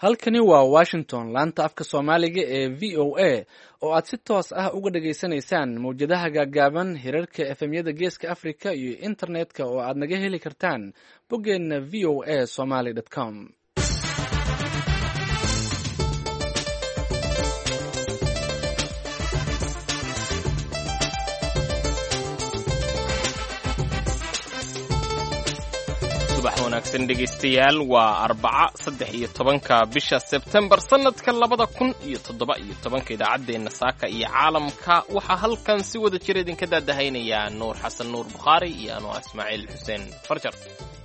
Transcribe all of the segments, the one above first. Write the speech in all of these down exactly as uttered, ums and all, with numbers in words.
halkani waa washington laanta afka soomaaliga ee v o a oo aad si toos ah uga dhageysanaysaan mawjadaha gaagaaban hirarka efemyada geeska africa iyo internetka oo aad naga heli kartaan boggeenna v o a somaly com. subax wanaagsan dhegaystayaal waa arbaca saddex iyo tobanka bisha sebtembar sannadka labada kun iyo toddoba iyo tobanka idaacaddeenna saaka iyo caalamka waxaa halkan si wada jir idinka daadahaynayaa nuur xasan nuur bukhaari iyo anoo ismaaciil xuseen farjar.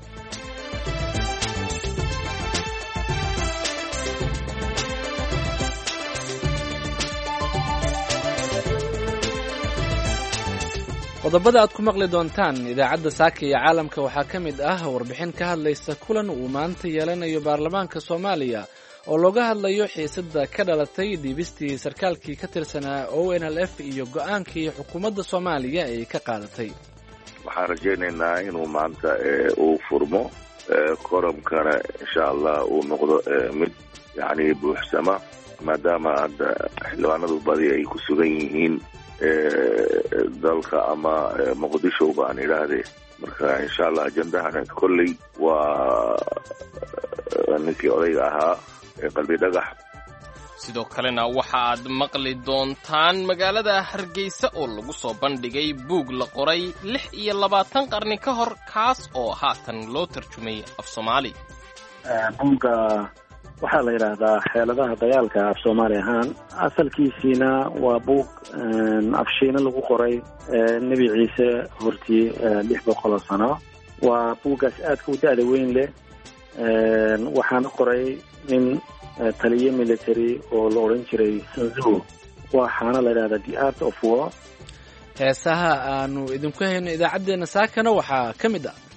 qodobada aad ku maqli doontaan idaacadda saaka iyo caalamka waxaa ka mid ah warbixin ka hadlaysa kulan uu maanta yeelanayo baarlamaanka soomaaliya oo looga hadlayo xiisadda ka dhalatay dhiibistii sarkaalkii ka tirsanaa o n l f iyo go-aankii xukuumadda soomaaliya ay ka qaadatay. waxaan rajaynaynaa inuu maanta uu furmo koramkana insha allah uu noqdo mid yani buuxsama maadaama hadda xildhibaanadu badi ay ku sugan yihiin dalka ama muqdisho baan idhaahdee marka insha allah ajendahana kolley waa ninkii odayga ahaa ee qalbi dhagax. sidoo kalena waxa aad maqli doontaan magaalada hargeysa oo lagu soo bandhigay buug la qoray lix iyo labaatan qarni ka hor kaas oo haatan loo tarjumay af soomaali. buugga waxaa la yidhaahdaa xeeladaha dagaalka af soomaali ahaan asalkiisiina waa buug afshiina lagu qoray nebi ciise hortii lix boqol oo sano. waa buuggaas aadka u da-da weyn leh waxaana qoray nin taliye military oo la odhan jiray sanzu waxaana la yidhahdaa the art of war. heesaha aanu idinku hayno idaacaddeenna saakana waxaa ka mid ah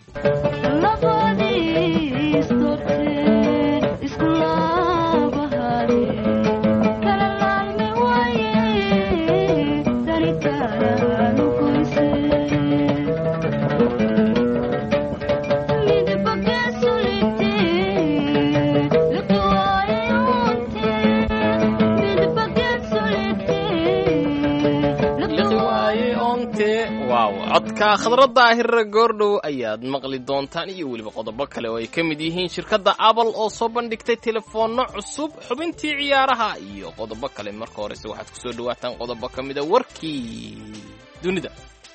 codka khadradda hirra goordhow ayaad maqli doontaan iyo weliba qodobo kale oo ay ka mid yihiin shirkadda apple oo soo bandhigtay telefoonno cusub, xubintii ciyaaraha iyo qodobo kale. marka horese waxaad ku soo dhawaataan qodobo ka mida warkii dunida.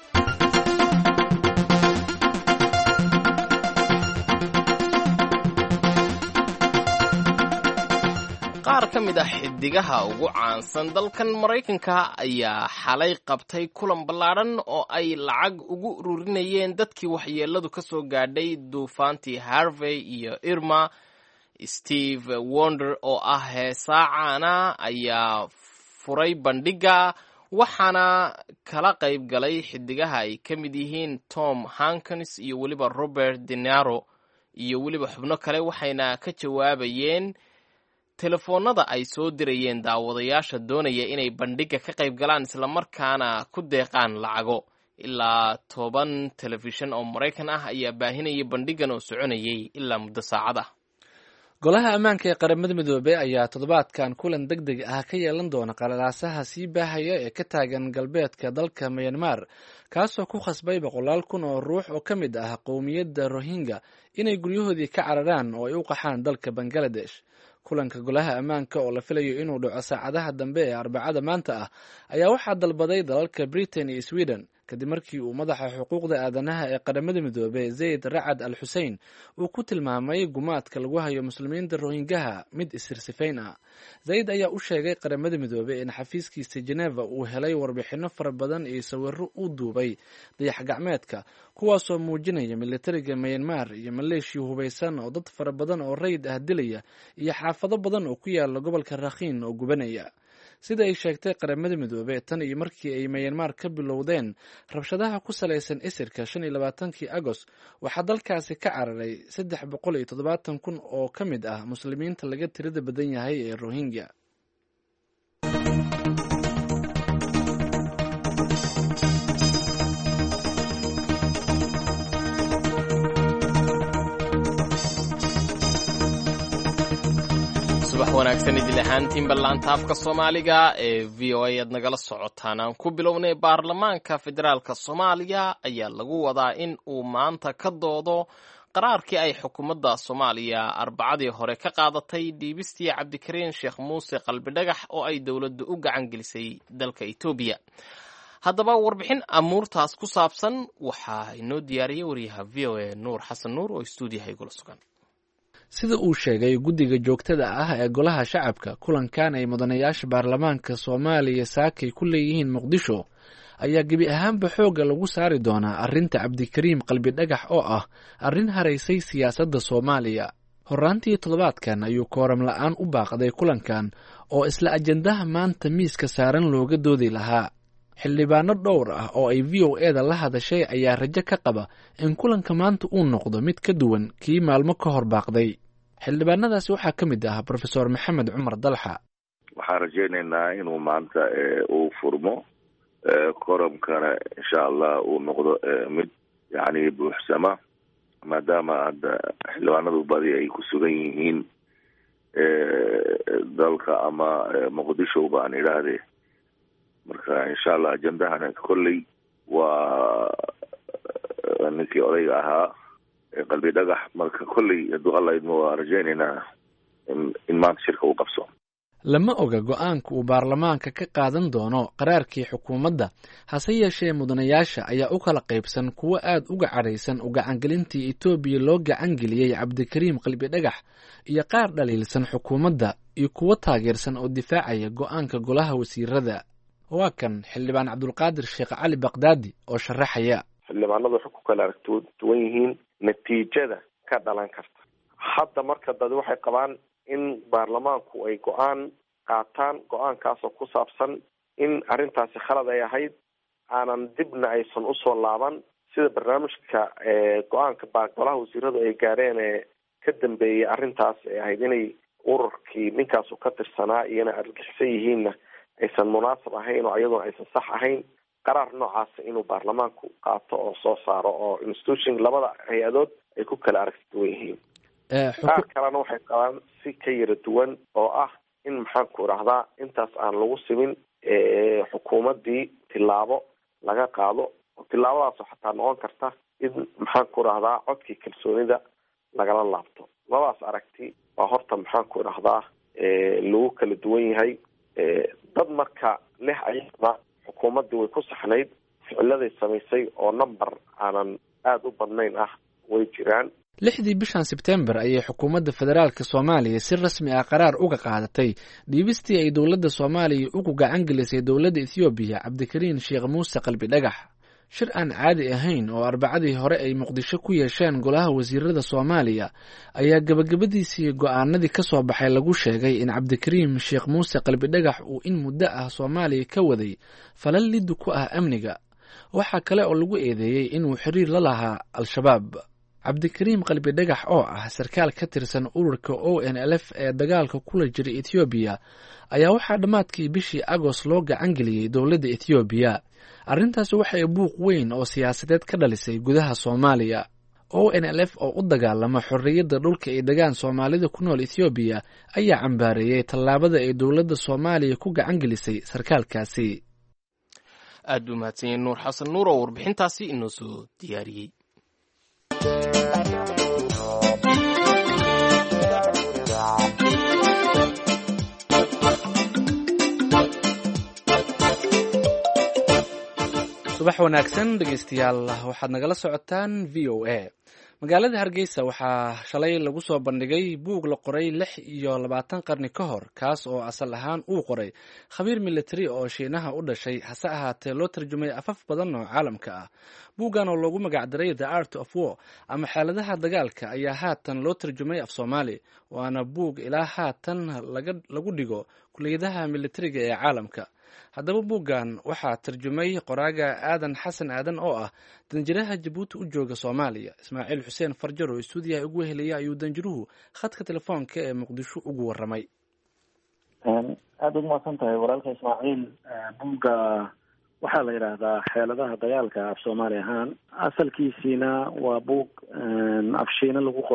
qaar ka mid ah xidigaha ugu caansan dalkan maraykanka ayaa xalay qabtay kulan ballaadhan oo ay lacag ugu ururinayeen dadkii waxyeeladu ka soo gaadhay duufaantii harvey iyo irma. steve wonder oo ah heesaa caana ayaa furay bandhigga waxaana kala qayb galay xidigaha ay ka mid yihiin tom hankins iyo weliba robert denaro iyo weliba xubno kale, waxayna ka jawaabayeen telefoonnada ay soo dirayeen daawadayaasha doonaya inay bandhigga ka qayb galaan islamarkaana ku deeqaan lacago. ilaa toban telefishan oo maraykan ah ayaa baahinayay bandhiggan oo soconayay ilaa muddo saacad ah. golaha ammaanka ee qaramada midoobey ayaa toddobaadkan kulan deg deg ah ka yeelan doona qalalaasaha sii baahaya ee ka taagan galbeedka dalka myanmar kaasoo ku khasbay boqolaal kun oo ruux oo ka mid ah qowmiyadda rohingya inay guryahoodii ka cararaan oo ay u qaxaan dalka bangaladesh. kulanka golaha ammaanka oo la filayo inuu dhaco saacadaha dambe ee arbacada maanta ah ayaa waxaa dalbaday dalalka britain iyo sweden kadib markii uu madaxa xuquuqda aadanaha ee qaramada midoobey zayd racad al xusein uu ku tilmaamay gumaadka lagu hayo muslimiinta rohingyaha mid isirsifayn ah. zayd ayaa u sheegay qaramada midoobey in xafiiskiisa geneva uu helay warbixino fara badan iyo sawiro u duubay dayax gacmeedka kuwaasoo muujinaya militariga myanmar iyo maleeshiya hubaysan oo dad fara badan oo rayid ah dilaya iyo xaafado badan oo ku yaala gobolka rakhiin oo gubanaya. sida ay sheegtay qaramada midoobey tan iyo markii ay myanmar ka bilowdeen rabshadaha ku salaysan isirka shan iyo labaatankii agost waxaa dalkaasi ka cararay saddex boqol iyo toddobaatan kun oo ka mid ah muslimiinta laga tirada badan yahay ee rohingya. subax wanaagsan idil ahaantiin ballaanta afka soomaaliga ee v o a aad nagala socotaan. aan ku bilownay baarlamaanka federaalka soomaaliya ayaa lagu wadaa in uu maanta ka doodo qaraarkii ay xukuumadda soomaaliya arbacadii hore ka qaadatay dhiibistii cabdikariin sheekh muuse qalbidhagax oo ay dowladdu u gacan gelisay dalka etoobiya. haddaba warbixin amuurtaas ku saabsan waxaa inoo diyaariyey wariyaha v o a nuur xasan nuur oo stuudiyaha igula sugan. sida uu sheegay guddiga joogtada ah ee golaha shacabka, kulankan ay mudanayaasha baarlamaanka soomaaliya saakay ku leeyihiin muqdisho ayaa gebi ahaanba xoogga lagu saari doonaa arrinta cabdikariim qalbidhagax oo ah arrin haraysay siyaasadda soomaaliya. horraantii toddobaadkan ayuu kooram la'aan u baaqday kulankan oo isla ajandaha maanta miiska saaran looga doodi lahaa. xildhibaano dhowr ah oo ay v o eda la hadashay ayaa rajo ka qaba in kulanka maanta uu noqdo mid ka duwan kii maalmo ka hor baaqday. xildhibaanadaasi waxaa ka mid ah profesor maxamed cumar dalxa. waxaan rajaynaynaa inuu maanta uu furmo koramkana insha allah uu noqdo mid yani buuxsama, maadaama hadda xildhibaanadu badi ay ku sugan yihiin dalka ama muqdisho baan idhaahde. marka insha allah ajendahana kolley waa ninkii odayga ahaa qalbi dhagax. marka kolley hadduu alla idmo waa rajaynaynaa in maanta shirka uu qabso. lama oga go-aanka uu baarlamaanka ka qaadan doono qaraarkii xukuumadda, hase yeeshee mudanayaasha ayaa u kala qaybsan kuwo aad uga cadhaysan u gacangelintii etoobiya loo gacangeliyey cabdikariim qalbidhagax iyo qaar dhaliilsan xukuumadda iyo kuwo taageersan oo difaacaya go-aanka golaha wasiirada. waa kan xildhibaan cabdulqaadir sheekh cali baqdaadi oo sharaxaya. xildhibaanadu waxay ku kala aragti duwan yihiin natiijada ka dhalan karta. hadda marka dad waxay qabaan in baarlamaanku ay go-aan qaataan, go-aankaasoo ku saabsan in arrintaasi khalad ay ahayd, aanan dibna aysan usoo laaban, sida barnaamijka go-aanka baa golaha wasiiradu ay gaareen ee ka dambeeyey arrintaas ay ahayd inay ururkii ninkaasu ka tirsanaa iyona argagixisan yihiinna aysan munaasab ahayn oo iyaduna aysan sax ahayn. qaraar noocaasa inuu baarlamaanku qaato oo soo saaro oo institution labada hay-adood ay ku kala aragti duwan yihiin. qaar kalena waxay qabaan si ka yara duwan oo ah in maxaanku idhahdaa intaas aan lagu simin xukuumaddii tilaabo laga qaado oo tilaabadaasoo xataa noqon karta in maxaanku idhahdaa codkii kalsoonida lagala laabto. labadaas aragti waa horta maxaanku idhahdaa lagu kala duwan yahay. dad marka leh ayada xukuumaddii way ku saxnayd, ficiladay samaysay oo number aanan aada u badnayn ah way jiraan. lixdii bishan sebtembar ayay xukuumadda federaalka soomaaliya si rasmi ah qaraar uga qaadatay dhiibistii ay dowladda soomaaliya ugu gacan gelisay dowladda ethoobiya cabdikariin sheekh muuse qalbidhagax. shir aan caadi ahayn oo arbacadii hore ay muqdisho ku yeesheen golaha wasiirada soomaaliya ayaa gabagabadiisii go-aanadii ka soo baxay lagu sheegay in cabdikariim sheekh muuse qalbidhagax uu in muddo ah soomaaliya ka waday falal liddu ku ah amniga. waxaa kale oo lagu eedeeyey inuu xiriir la lahaa al-shabaab. cabdikariim qalbidhagax oo ah sarkaal ka tirsan ururka o n l f ee dagaalka kula jira ethoobiya ayaa waxaa dhammaadkii bishii agost loo gacan geliyey dowladda ethoobiya. arrintaasi waxay buuq weyn oo siyaasadeed ka dhalisay gudaha soomaaliya. o n l f oo u dagaalama xorriyadda dhulka ay degaan soomaalida ku nool ethoobiya ayaa cambaareeyey tallaabada ay dowladda soomaaliya ku gacan gelisay sarkaalkaasi. aad buu mahadsanyahay nuur xasan nuur oo warbixintaasi inoo soo diyaariyey. subax wanaagsan dhegeystayaal, waxaad nagala socotaan v o a. magaalada hargeysa waxaa shalay lagu soo bandhigay buug la qoray lix iyo labaatan qarni ka hor, kaas oo asal ahaan uu qoray khabiir military oo shiinaha u dhashay, hase ahaatee loo tarjumay afaf badan oo caalamka ah. buuggan oo loogu magacdaray the art of war ama xeeladaha dagaalka ayaa haatan loo tarjumay af soomaali, waana buug ilaa haatan lagu dhigo kuliyadaha militariga ee caalamka. haddaba buuggan waxaa tarjumay qoraaga aadan xasan aadan oo ah danjiraha jabuuti u jooga soomaaliya. ismaaciil xuseen farjar oo istuudiyaha ugu helaya ayuu danjiruhu khadka telefoonka ee muqdisho ugu waramay. aada ugu mahadsan tahay walaalka ismaaciil. buugga waxaa la yidhaahdaa xeeladaha dagaalka af soomaali ahaan. asalkiisiina waa buug afshiina lagu qoray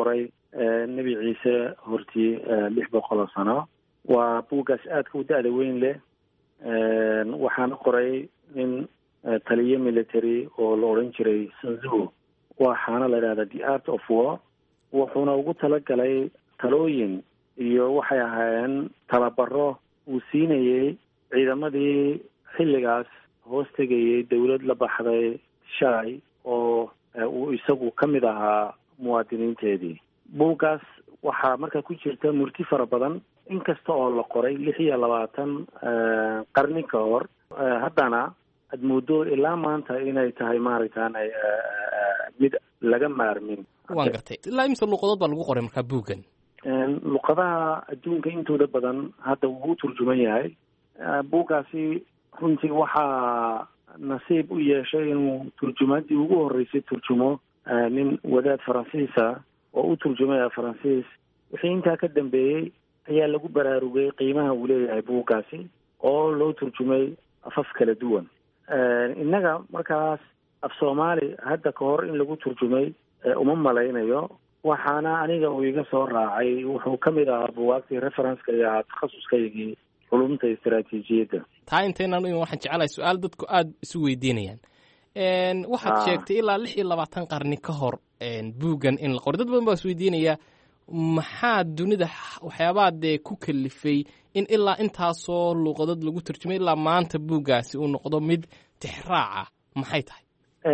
nebi ciise hortii lix boqol oo sano. waa buuggaas aadka u da-da weyn leh. waxaana qoray nin taliye military oo la odhan jiray Sun Tzu. waxaana la yidhahdaa The Art of War. wuxuuna ugu talagalay talooyin iyo waxay ahaayeen tababaro uu siinayey ciidamadii xilligaas hoos tegayey dawlad la baxday Shai oo uu isagu ka mid ahaa muwaadiniinteedii. buuggaas waxaa markaa ku jirta murti fara badan, inkasta oo la qoray lix iyo labaatan qarni ka hor. haddana aad moodo ilaa maanta inay tahay maaragtaan mid laga maarmin. waan gartay. ilaa imse luqadood baa lagu qoray markaa buuggan? luqadaha adduunka intooda badan hadda wuu u turjuman yahay. buuggaasi runtii waxaa nasiib u yeeshay inuu turjumaadii ugu horreysay turjumo nin wadaad faransiisa oo u turjumaya faransiis. wixii intaa ka dambeeyey ayaa lagu baraarugay qiimaha uu leeyahay buuggaasi oo loo turjumay afaf kala duwan. innaga markaas af soomaali hadda ka hor in lagu turjumay uma malaynayo. waxaana aniga uu iga soo raacay, wuxuu ka mid ahaa buugaagtii referenska iyo takhasuskaygii culumta istaraatiijiyadda. taa intaynan waxaan jecelahay su-aal dadku aada isu weydiinayaan. waxaad sheegtay ilaa lix iyo labaatan qarni ka hor buuggan in la qoray. dad badan baa is weydiinaya maxaa dunida waxyaabaha dee ku kalifay in ilaa intaasoo luuqadood lagu turjumay ilaa maanta buuggaasi uu noqdo mid tixraaca, maxay tahay?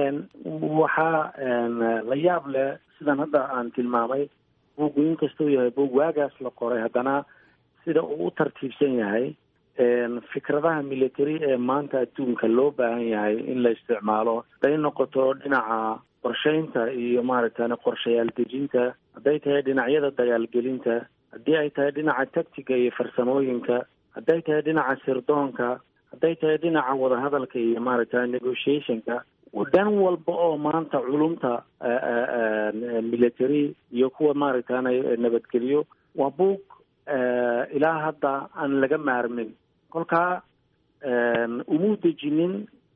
waxaa la yaab leh sidan hadda aan tilmaamay, buuggu inkastuu yahay buug waagaas la qoray, haddana sida uu u tartiibsan yahay fikradaha military ee maanta adduunka loo baahan yahay in la isticmaalo, hadday noqoto dhinaca qorshaynta iyo maaragtane qorshayaal dejinta, hadday tahay dhinacyada dagaalgelinta, haddii ay tahay dhinaca tactiga iyo farsamooyinka, hadday tahay dhinaca sirdoonka, hadday tahay dhinaca wadahadalka iyo maaragtane negotiationka, dhan walba oo maanta culumta military iyo kuwa maaragtane nabadgeliyo, waa buug ilaa hadda aan laga maarmin. kolkaa umuu dejinin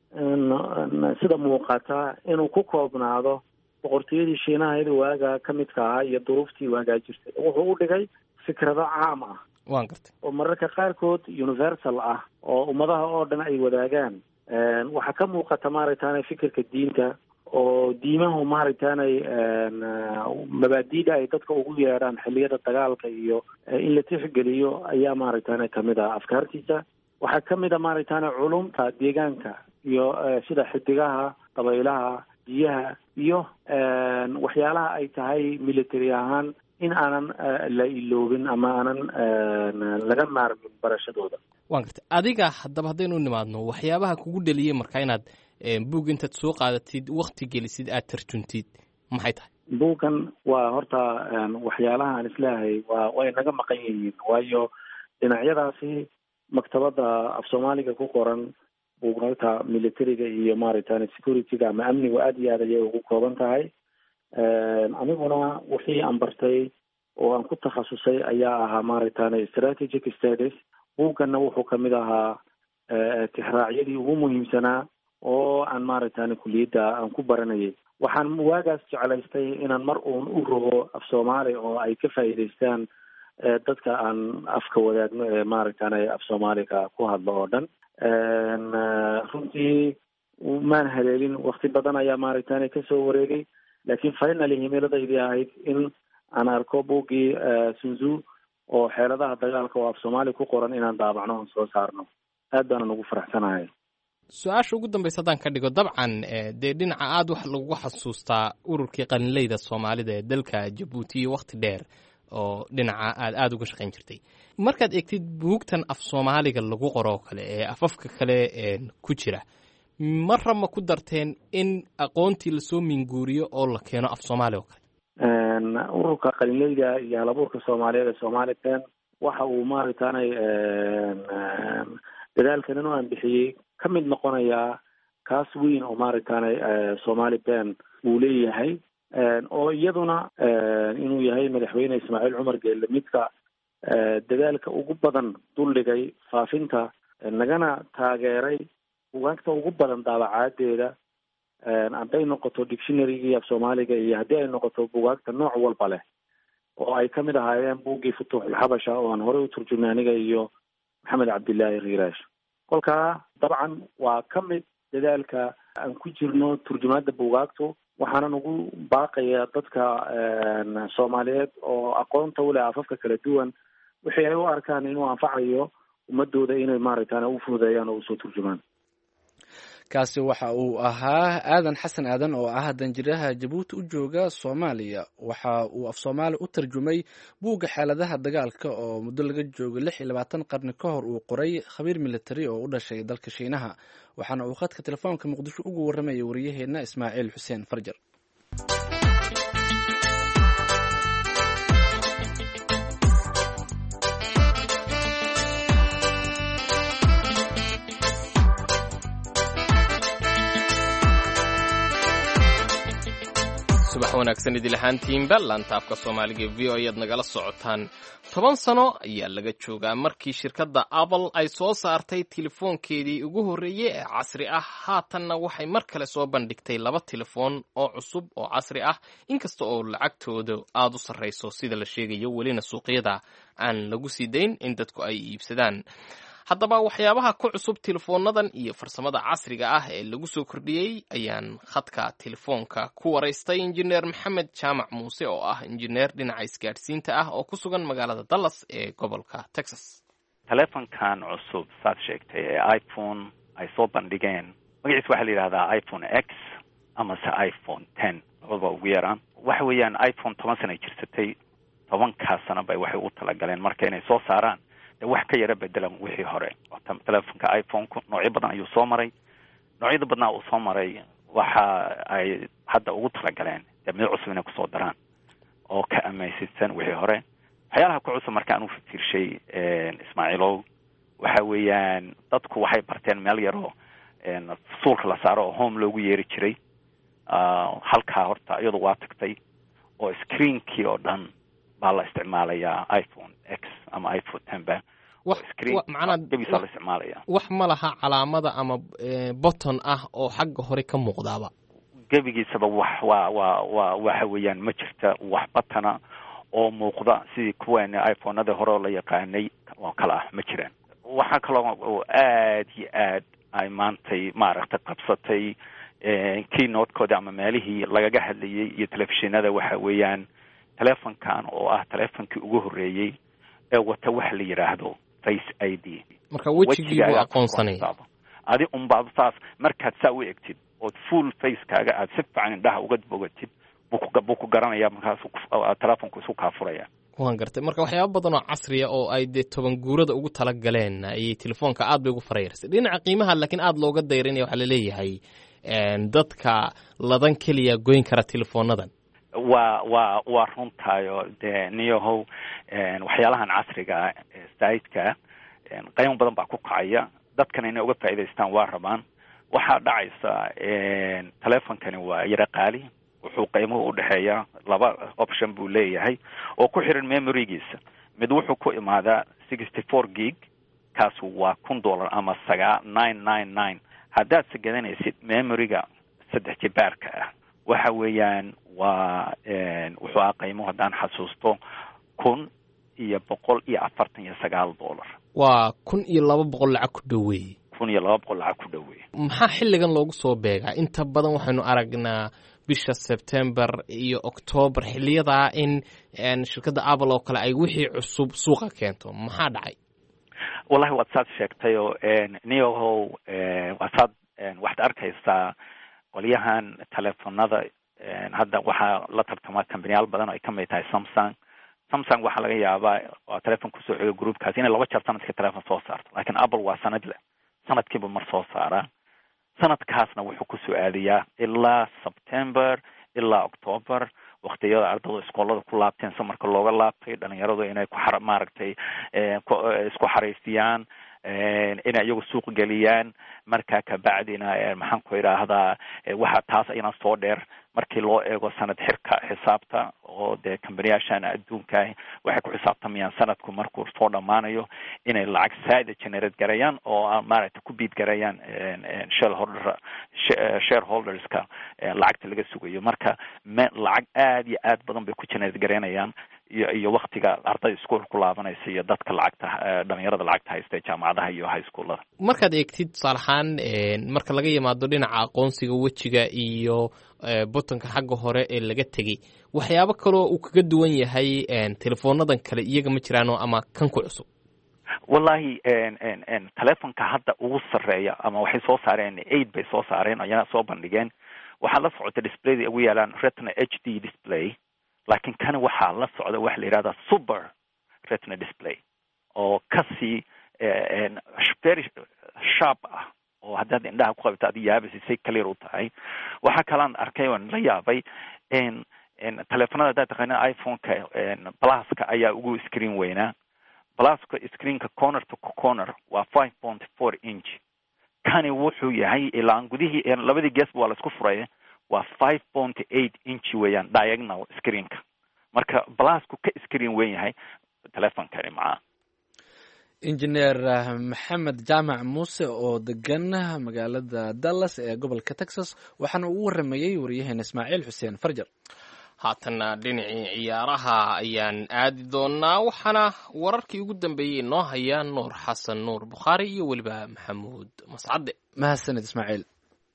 sida muuqata inuu ku koobnaado boqortooyadii shiinahayda waagaa ka midka ahaa iyo duruuftii waagaa jirtay. wuxuu u dhigay fikrado caam ah waan gartay oo mararka qaarkood universal ah oo ummadaha oo dhan ay wadaagaan. waxaa ka muuqata maaragtaane fikirka diinta oo diimahu maaragtaanay mabaadiida ay dadka ugu yeedhaan xilliyada dagaalka iyo in la tixgeliyo ayaa maaragtaane kamid ah afkaartiisa. waxaa kamid a maaragtaane culumta deegaanka iyo sida xidigaha, dabaylaha, biyaha iyo waxyaalaha ay tahay military ahaan in aanan la iloobin ama aanan laga maarmin barashadooda. waan gartay. adiga haddaba haddaynu nimaadno waxyaabaha kugu dhaliyey markaa inaad buug intaad soo qaadatid wakti gelisid aad tarjuntid maxay tahay? buuggan waa horta waxyaalaha aan isleeyahay waa way naga maqan yihiin, waayo dhinacyadaasi maktabadda af soomaaliga ku qoran buugaagta militariga iyo maaragtane securityga ama amnigu aada iyo aad ayay ugu kooban tahay. aniguna wixii aan bartay oo aan ku takhasusay ayaa ahaa maaragtane strategic studies. buugganna wuxuu kamid ahaa tixraacyadii ugu muhiimsanaa oo aan maaragtane kuliyadda aan ku baranayay. waxaan waagaas jeclaystay inaan mar uun u rogo af soomaali oo ay ka faa'iidaystaan dadka aan afka wadaagno ee maaragtane af soomaaliga ku hadlo oo dhan. runtii maan haleelin, wakti badan ayaa maaragtane kasoo wareegay, laakiin finally himiladaydi ahayd in aan arko buuggii Sun Tzu oo xeeladaha dagaalka oo af soomaali ku qoran inaan daabacno oon soo saarno. aad baanan ugu faraxsanahay. su-aasha ugu dambaysa haddaan ka dhigo, dabcan dee dhinaca aada wax lagu xasuustaa ururkii qalinleyda soomaalida ee dalka jabuuti iyo wakti dheer oo dhinaca aad aada uga shaqayn jirtay. markaad eegtid buugtan af soomaaliga lagu qoroo kale ee afafka kale ku jira, marra ma ku darteen in aqoontii lasoo minguuriyo oo la keeno af soomaali oo kale? ururka qalinleyda iyo halabuurka soomaaliyeed ee Somali Pen waxa uu maaragtaanay dadaalkan oo aan bixiyey ka mid noqonayaa kaas weyn oo maaragtaanay Somali Pen uu leeyahay, oo iyaduna inuu yahay madaxweyne Ismaaciil Cumar Geelle midka dadaalka ugu badan duldhigay faafinta nagana taageeray buugaagta ugu badan daabacaadeeda, hadday noqoto dictionarygii af soomaaliga iyo haddii ay noqoto buugaagta nooc walba leh oo ay kamid ahaayeen buuggii futuuxulxabasha oo aan horey u turjumay aniga iyo maxamed cabdillaahi riiraash. kolkaa dabcan waa ka mid dadaalka aan ku jirno turjumaadda buugaagtu, waxaanan ugu baaqaya dadka soomaaliyeed oo aqoonta u leh afafka kala duwan wixii ay u arkaan inuu anfacayo ummadooda inay maaragtaan u fududeeyaan oo usoo turjumaan. kaasi waxa uu ahaa aadan xasan aadan oo ah danjiraha jabuuti u jooga soomaaliya. waxa uu af soomaali u tarjumay buugga xeeladaha dagaalka oo muddo laga joogo lix iyo labaatan qarni ka hor uu qoray khabiir militari oo u dhashay dalka shiinaha. waxaana uu khadka telefoonka muqdisho ugu warramayay wariyaheenna ismaaciil xuseen farjar. subax wanaagsan idil ahaantiinba laanta afka soomaaliga v o ayaad nagala socotaan. toban sano ayaa laga joogaa markii shirkadda apple ay soo saartay telefoonkeedii ugu horreeyey ee casri ah. haatanna waxay mar kale soo bandhigtay laba telefoon oo cusub oo casri ah, inkasta oo lacagtooda aada u sarrayso sida la sheegayo, welina suuqyada aan lagu sii dayn in dadku ay iibsadaan. haddaba waxyaabaha ku cusub telefoonadan iyo farsamada casriga ah ee lagu soo kordhiyey ayaan khadka telefoonka ku waraystay injineer maxamed jaamac muuse oo ah injineer dhinaca isgaadhsiinta ah oo ku sugan magaalada Dallas ee gobolka Texas. telefoonkan cusub saad sheegtay ee iPhone ay soo bandhigeen magaciisa waxaa la yidhahdaa iPhone X amase iPhone ten labadaba ugu yaraan. waxa weeyaan iPhone toban sana jirsatay, tobankaa sana bay waxay u talagaleen marka inay soo saaraan wax ka yara bedelan wixii hore. telefoonka iPhone-ku noocyo badan ayuu soo maray, noocyada badnaa uu soo maray waxa ay hadda ugu talagaleen mid cusub inay kusoo daraan oo ka amaysisan wixii hore. waxyaalaha ku cusub markaan u fikirshay Ismaaciilow waxa weeyaan dadku waxay barteen meel yaroo suulka la saaro oo home loogu yeeri jiray. halkaa horta iyadu waa tagtay oo screenkii oo dhan baa la isticmaalayaa iPhone X ama iPhone ten ba. wax macna gebisa la isticmaalaya wax ma laha calaamada ama button ah oo xagga hore ka muuqdaaba. gebigiisaba wax waa waa waa waxa weeyaan ma jirta wax batana oo muuqda sidii kuwan iPhone-ada hore la yaqaanay oo kala ah ma jiraan. waxa kale oo aad iyo aad ay maantay maaragtay qabsatay keynote-kooda ama meelihii lagaga hadlayay iyo telefishinada waxa weeyaan telefoonkan oo ah telefoonkii ugu horreeyey ee wata wax la yiraahdo Face I D. marka wejigii buu aqoonsanaya adi un baad saas markaad saa u egtid oo full face kaaga aad si fiican indhaha uga bogatid buu ku garanaya markaas telefoonku isu ka furaya. waan gartay. marka waxyaabo badan oo casri ah oo ay de toban guurada ugu tala galeen ay telefoonka aad bay ugu fareersay dhinaca qiimaha, laakiin aad looga dayrinaya waxa la leeyahay dadka ladan kaliya goyn kara telefoonadan. waa waa waa runtaayo dee niyahow waxyaalahan casriga ah ee saidka qiimo badan baa ku kacaya, dadkana inay uga faa'iidaystaan waa rabaan. waxaa dhacaysa telefoonkani waa yara qaali, wuxuu qiimuhu u dhexeeya laba option buu leeyahay oo ku xiran memorygiisa. mid wuxuu ku imaadaa sixty four gig, kaasu waa kun dollar ama sagaa nine nine nine. haddaad sigadanaysid memoryga saddex jibaarka ah waxa weeyaan waa wuxuu ah qiimo haddaan xasuusto kun iyo boqol iyo afartan iyo sagaal dollar. waa kun iyo laba boqol lacag ku dhoweey. kun iyo laba boqol lacag ku dhoweey. maxaa xilligan loogu soo beegaa? inta badan waxaynu aragnaa bisha September iyo October xilliyadaa in shirkadda Apple oo kale ay wixii cusub suuqa keento. maxaa dhacay? wallahi waad saad sheegtay oo niyahow waad waxaad arkaysaa qolyahan telefoonada hadda waxaa la tartama kambanyaal badan oo ay kamid tahay Samsung. Samsung waxaa laga yaabaa oo telefoon kusoo xiga groupkaas inay laba jeer sanadkii telefoon soo saarto, laakiin Apple waa sanadle sanadkiiba mar soo saaraa. sanadkaasna wuxuu kusoo aadayaa ilaa September ilaa October, waqtiyada ardaydu iskoolada ku laabteen samarka looga laabtay, dhalinyaradu inay ku xar maaragtay isku xariisiyaan, inay iyagu suuq geliyaan. markaa ka bacdina maxaan ku idhaahdaa waxa taas ayna soo dheer markii loo eego sanad xirka xisaabta oo dee kambaniyashan adduunka waxay ku xisaabtamayaan sanadku markuu soo dhamaanayo inay lacag saada generate garayaan oo maaragtay ku biid garayaan shareholder shareholderska lacagta laga sugayo. marka lacag aad iyo aad badan bay ku generate garanayaan iyo iyo waktiga arday iskuol ku laabanaysa iyo dadka lacagta dhalinyarada lacagta haysta jaamacadaha iyo high schoolada. markaad eegtid tusaale ahaan marka laga yimaado dhinaca aqoonsiga wejiga iyo butonka xagga hore ee laga tegey, waxyaabo kaloo uu kaga duwan yahay telefoonadan kale iyaga ma jiraano ama kan ku cusub? wallahi telefonka hadda ugu sarreeya ama waxay soo saareen eight bay soo saareen ayana soo bandhigeen. waxaa la socota displayda ugu yaalaan retina h d display, laakiin kana waxaa la socda waxa la yidhahdaa super retina display oo kasii very sharp ah, oo haddaad indhaha ku qabta adi yaabisi say clear u tahay. waxaa kalaan arkay oon la yaabay telefonada haddaad taqaana iphone-ka pluska ayaa ugu screen weynaa. pluska screenka corner to corner waa five point four inch. kani wuxuu yahay ilaan gudihii labadii geesba waa la isku furay, waa five point eight inch weeyaan diagonal screenka. marka plusku ka screen weyn yahay telefonkani macaa. injineer maxamed jaamac muuse oo degan magaalada Dallas ee gobolka Texas waxaana uu waramayay wariyaheena Ismaaciil Xuseen Farjar. haatanna dhinacii ciyaaraha ayaan aadi doonaa, waxaana wararkii ugu dambeeyey noo hayaan nuur xasan nuur bukhaari iyo weliba maxamuud mascade. mahadsanid Ismaaciil.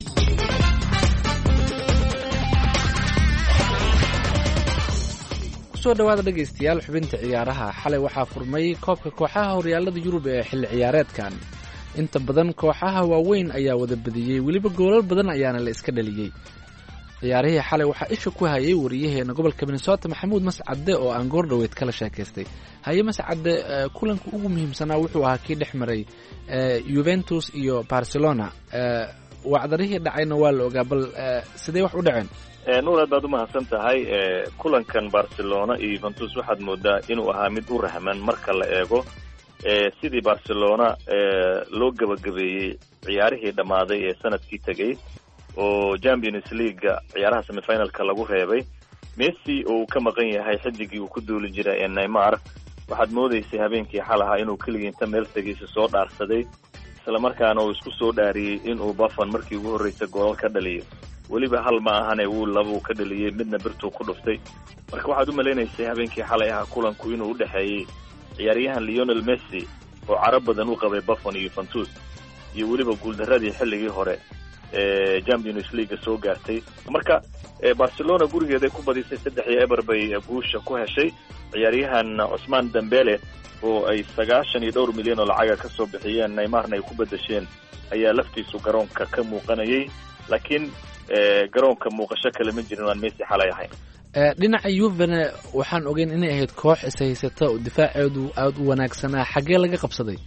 kusoo dhawaada dhegaystayaal xubinta ciyaaraha. xalay waxaa furmay koobka kooxaha horyaalada Yurub ee xilli ciyaareedkan. inta badan kooxaha waaweyn ayaa wada badiyey, weliba goolal badan ayaana la iska dhaliyey. ciyaarihii xalay waxaa isha ku hayay wariyaheena gobolka Minnesota Maxamuud Mascade oo aan goor dhaweyd kala sheekaystay. haye Mascade, kulanka ugu muhiimsanaa wuxuu ahaa kii dhex maray Juventus iyo Barcelona. wacdarihii dhacayna waa la ogaa, bal sidee wax u dhaceen? nuur aad baad u mahadsan tahay. kulankan Barcelona iyo Juventus waxaad moodaa inuu ahaa mid u rahman marka la eego sidii Barcelona loo gabagabeeyey ciyaarihii dhammaaday ee sanadkii tegey oo Champions League ciyaaraha semifinalka lagu reebay. Messi oo ka maqan yahay xidigii uu ku duuli jiray ee Neymar, waxaad moodaysay habeenkii xalaha inuu keligii inta meel tagiisa soo dhaarsaday, isla markaana uu isku soo dhaariyey inuu Buffon markii ugu horreysay gool ka dhaliyo. weliba hal ma ahane uu laba ka dhaliyay, midna birtuu ku dhuftay. marka waxaad u maleynaysay habeenkii xalay ahaa kulanku inuu u dhexeeyey ciyaaryahan Lionel Messi oo carab badan u qabay Buffon iyo Juventus, iyo weliba guuldaradii xilligii hore ee Champions League soo gaartay. marka Barcelona gurigeeda ku badisay saddex iyo eber bay guusha ku heshay. ciyaaryahan Ousmane Dembele oo ay sagaashan iyo dhowr milyan oo lacag ka soo bixiyeen, Neymarna ay ku bedesheen, ayaa laftiisu garoonka ka muuqanayay. laakiin garoonka muuqasho kale ma jirin aan Messi xalay ahayn. dhinaca Juve waxaan ogeyn inay ahayd koox is haysata oo difaaceedu aad u wanaagsanaa. xagee laga qabsaday?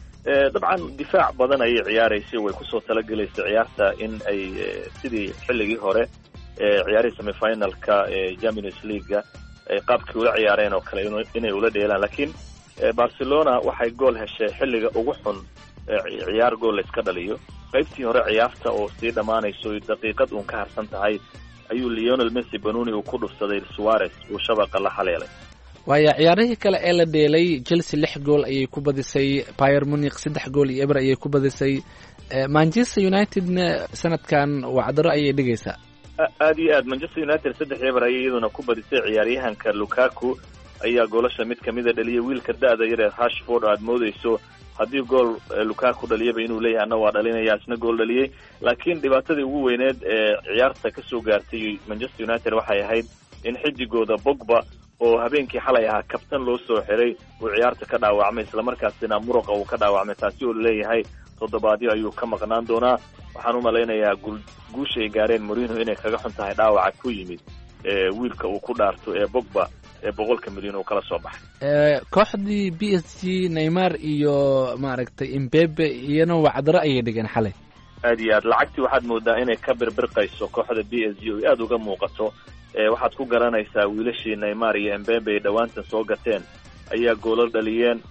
dabcan difaac badan ayay ciyaaraysay, way kusoo talagelaysay ciyaarta in ay sidii xilligii hore ciyaarihii semifinalka ee Champions League ay qaabkii ula ciyaareen oo kale inay ula dheelaan. laakiin Barcelona waxay gool heshay xilliga ugu xun ciyaar gool la iska dhaliyo. qaybtii hore ciyaarta oo sii dhamaanayso daqiiqad uun ka harsan tahay ayuu Lionel Messi Benoni uu ku dhufsaday Suarez uu shabaqa la haleelay. waaya ciyaarihii kale ee la dheelay, Chelsea lix gool ayay ku badisay, Bayern Munich saddex gool iyo eber ayay ku badisay. Manchester United-na sanadkan wacdaro ayay dhigaysaa. aad iyo aad Manchester United saddex eber ayay iyaduna ku badisay. ciyaaryahanka Lukaku ayaa goolasha mid kamida dhaliyay. wiilka da'da yar ee Rashford aad moodayso haddii gool Lukaku dhaliyaba inuu leeyahay ana waa dhalinaya, isna gool dhaliyay. laakiin dhibaatadii ugu weyneed ee ciyaarta ka soo gaartay Manchester United waxay ahayd in xidigooda Pogba oo habeenkii xalay ahaa kabtan loo soo xiray uu ciyaarta ka dhaawacmay, isla markaasina muruqa uu ka dhaawacmay. taasi oo leeyahay toddobaadyo ayuu ka maqnaan doonaa. waxaan u malaynayaa guusha ay gaareen Mourinho inay kaga xun tahay dhaawaca ku yimid wiilka uu ku dhaarto ee Pogba ee boqolka milyan uu kala soo baxay. kooxdii B S G Neymar iyo maaragtay Mbappe iyana wacdaro ayay dhigeen xalay. aad iyo aad lacagtii waxaad moodaa inay ka birbirqayso kooxda B S G oo aad uga muuqato. waxaad ku garanaysaa wiilashii Neymar iyo Mbappe ay dhawaantan soo gateen ayaa goolal dhaliyeen.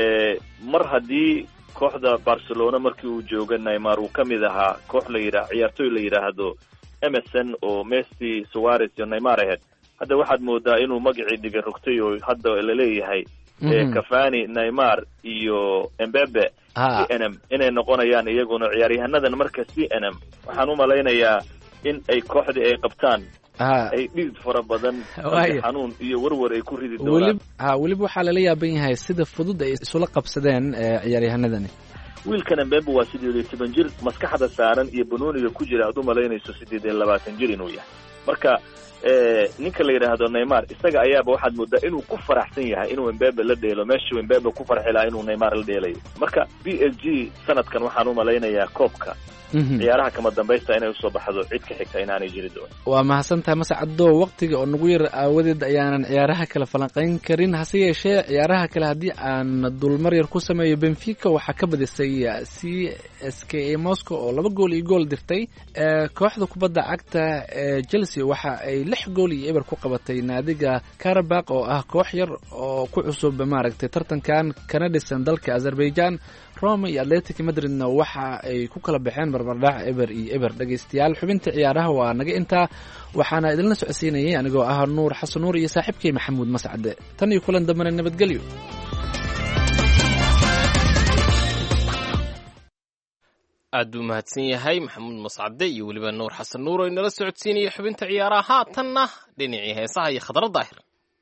mar haddii kooxda Barcelona markii uu jooga Neymar uu ka mid ahaa koox la yidhaah ciyaartooy la yidhaahdo Emerson oo Messi, Suarez iyo Neymar ahayd, hadda waxaad moodaa inuu magacii dhiga rogtay oo hadda la leeyahay Cavani, Neymar iyo Mbappe C N M inay noqonayaan iyaguna ciyaaryahanadan. marka C N M waxaan u malaynayaa in ay kooxdii ay qabtaan ay dhidid fara badan xanuun iyo warwar ay ku ridi doonaan. weliba ha weliba waxaa lala yaaban yahay sida fudud ay isula qabsadeen ciyaaryahanadani. wiilkan Mbembe waa sideed iyo toban jir, maskaxda saaran iyo banooniga ku jira aad u malaynayso sideed iyo labaatan jir inuu yahay. marka ninka la yidhaahdo Neymar isaga ayaaba waxaad moodaa inuu ku faraxsan yahay inuu Mbembe la dheelo meeshii Mbembe ku farxi lahaa inuu Neymar la dheelayo. marka B S G sanadkan waxaan u malaynayaa koobka ciyaaraha kama dambaysta inay usoo baxdo cid ka xigta inaanay jiri doonin. waa mahadsantahay mascado, waqtiga oo nagu yar aawadeed ayaanan ciyaaraha kale falanqayn karin. hase yeeshee ciyaaraha kale haddii aan dulmar yar ku sameeyo, Benfica waxaa ka badisay C S K A Moscow oo laba gool iyo gool dirtay. kooxda kubadda cagta ee Chelsea waxa ay lix gool iyo eber ku qabatay naadiga Karabakh oo ah koox yar oo ku cusub maaragtay tartankan kana dhisan dalka Azerbaijan. Roma iyo Athletic Madridna waxa ay ku kala baxeen barbardhac eber iyo eber. dhageystayaal, xubinta ciyaaraha waa naga intaa, waxaana idinla socodsiinayay anigoo ah Nuur Xasan Nuur iyo saaxiibkay Maxamuud Mascade. tan iyo kulan dambana nabadgelyo. aad buu mahadsan yahay Maxamuud Mascade iyo weliba Nuur Xasan Nuur oo inala socodsiinaya xubinta ciyaaraha. haatanna dhinacii heesaha iyo Khadra Daahir.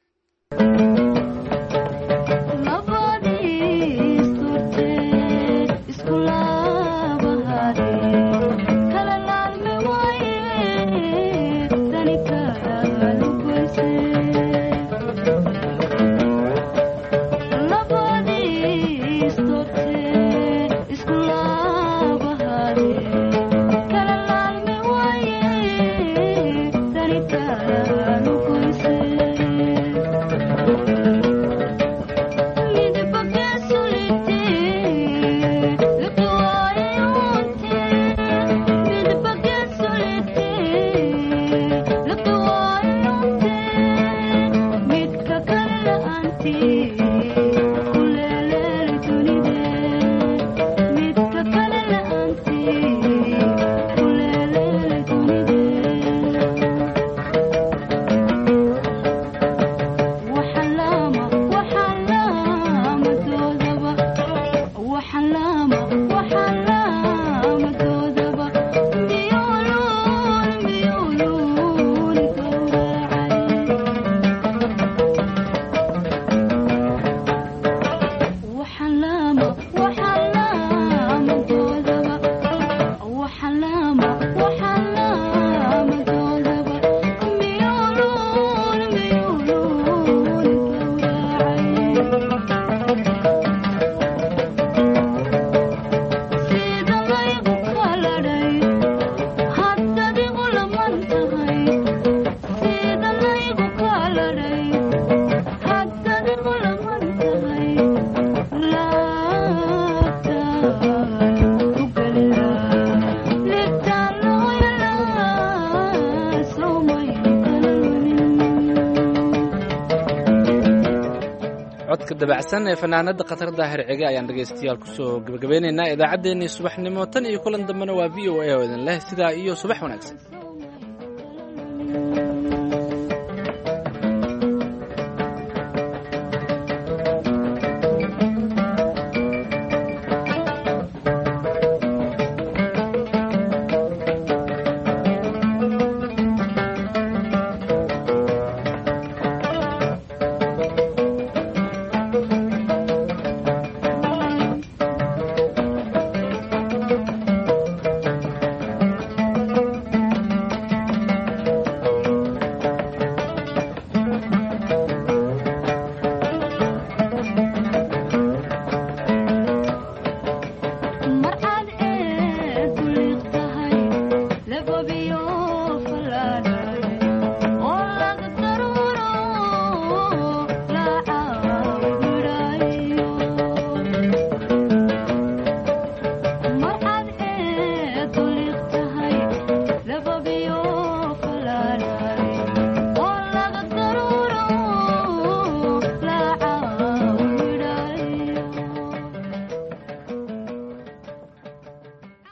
dabacsan ee fanaanada Khadra Daahir Cige ayaan dhageystayaal ku soo gabagabeynaynaa idaacadeennii subaxnimo. tan iyo kulan dambena waa V O A oo idin leh sidaa iyo subax wanaagsan.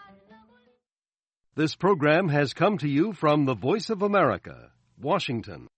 This program has come to you from the Voice of America, Washington.